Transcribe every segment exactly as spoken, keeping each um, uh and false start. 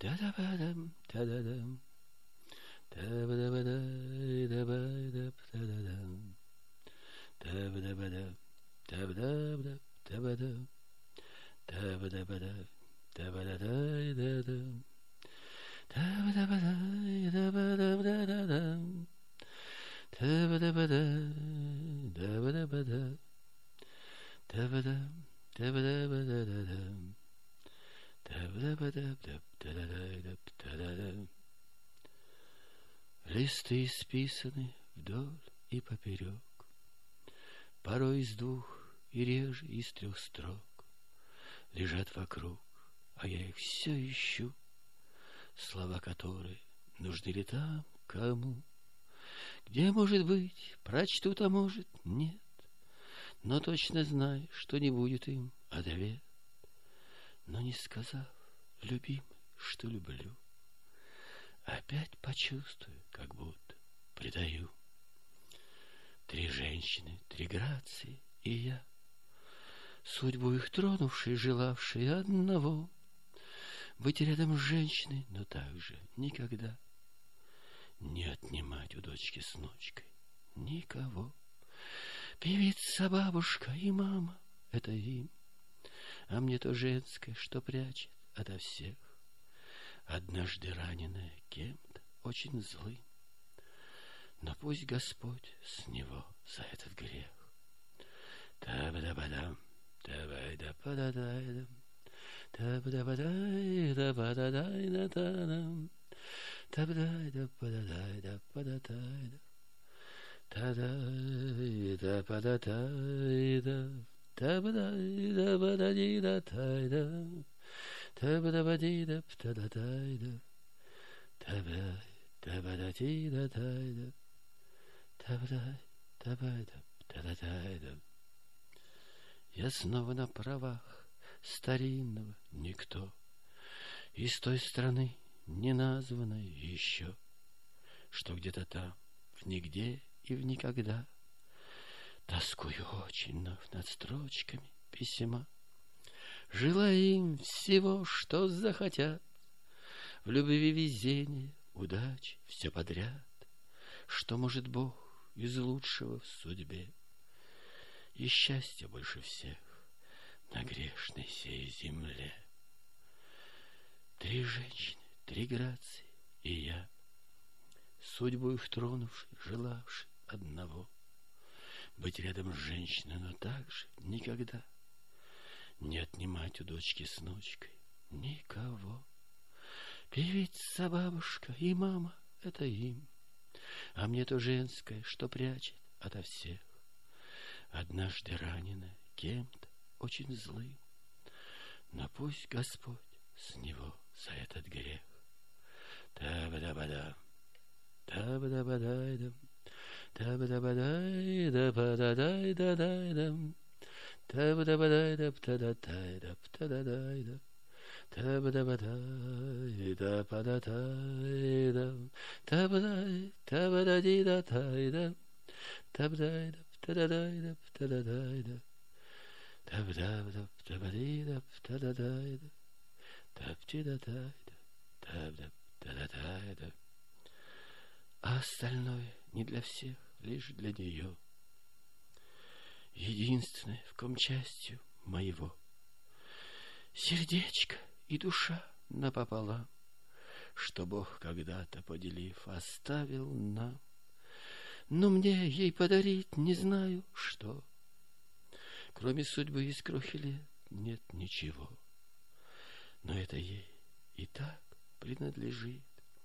Та-да-ба-дам, та-да-дам, та-ба-да-ба-да-да-ба-да-та-да-дам, та-ба-да-ба-да, та-ба-да-ба-да, та-ба-да, та-ба-да-ба-да, та-ба-да-да-да-дам, та-ба-да-ба-да-да-ба-да-да-да-дам, та-ба-да-ба-да, да-ба-да-ба-да, та-ба-да, та-ба-да-ба-да-да-дам, та-ба-да-ба-да-да-да-да-да-да-дам. Листы исписаны вдоль и поперек, порой из двух и реже из трех строк, лежат вокруг, а я их все ищу, слова которые нужны ли там кому. Где, может быть, прочтут, а может, нет, но точно знаю, что не будет им ответ. Но не сказав, любимый, что люблю, опять почувствую, как будто предаю. Три женщины, три грации и я, судьбу их тронувшие, желавшие одного, быть рядом с женщиной, но также никогда не отнимать у дочки с внучкой никого. Певица, бабушка и мама — это им, а мне то женское, что прячет ото всех, однажды раненая кем-то очень злым. Но пусть Господь с него за этот грех. Та-ба-да-ба-дам, та-ба-да-ба-да-да-дам, та-ба-да-ба-дай-да-ба-да-дай-да-да-дам, та-ба-дай-да-ба-да-дай-да-ба-да-дай-да, та-дай-да-ба-да-дай-да, та-ба-дай-да-ба-да-ди-да-тай-да, та-ба-да-ба-ди-да-ба-да-дай-да, та-ба-да-ба-да-ди-да-тай-да, та-ба-дай-да-ба-да-да-дай-да. Я снова на правах старинного никто, из той страны, не названной еще, что где-то там, в нигде и в никогда, тоскую очень вновь над строчками письма, желая им всего, что захотят, в любви, везения, удачи, все подряд, что может Бог из лучшего в судьбе, и счастья больше всех на грешной сей земле. Три женщины, три грации и я, судьбу их тронувший, желавший одного, быть рядом с женщиной, но также никогда не отнимать у дочки с внучкой никого. Певица, бабушка и мама — это им, а мне то женское, что прячет ото всех, однажды раненая кем-то очень злым. Но пусть Господь с него за этот грех. Та-ба-да-ба-да, та-ба-да-ба-дай-дам, та-ба-да-ба-дай-да-ба-да-дай-да-дай-дам, та-ба-да-ба-дай-да-ба-да-дай-да-ба-да-дай-да, та-ба-да-ба-дай-да-ба-да-дай-дам, та-ба-дай, та-ба-да-ди-да-тай-дам, та-ба-дай-да-ба-да-дай-да-ба-да-дай-да, та-ба-да-ба-да-ба-ди-да-ба-да-дай-да, та-ба-ди-да-дай-да, та-ба-да-ба-да-дай-да. А остальное не для всех, лишь для нее, единственное, в ком частью моего сердечко и душа напополам, что Бог когда-то, поделив, оставил нам. Но мне ей подарить не знаю что, кроме судьбы из крохи лет нет ничего. Но это ей и так принадлежит,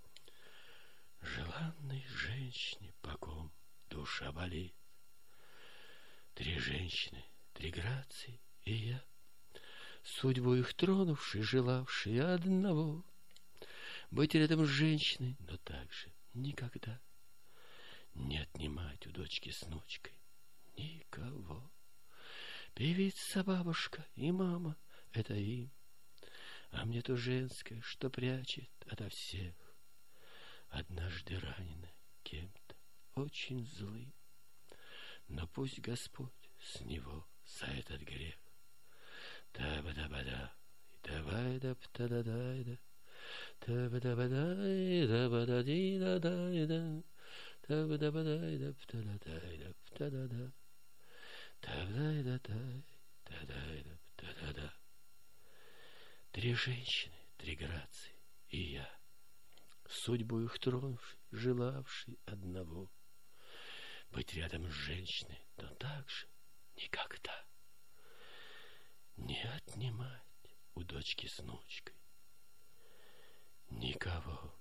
желанной женщине, по ком душа болит. Три женщины, три грации и я, судьбу их тронувший, желавший одного, быть рядом с женщиной, но также никогда не отнимать у дочки с внучкой никого. Певица, бабушка и мама — это им, а мне то женское, что прячет ото всех, однажды раненая кем-то очень злым. Но пусть Господь с него за этот грех. Та-ба-да-ба-да, та-ба-да-ба-да-да-да, Та-ба-да-ба-дай, да-ба-да-ди-да-дай-да. Та-ба-да-ба-дай, да-пта-да-дай, да-пта-да-да. Та-дай-да-дай, та-дай-да, та-да-да. Три женщины, три грации, и я, судьбу их тронувший, желавший одного. Быть рядом с женщиной, но так же никогда не отнимать у дочки с внучкой никого.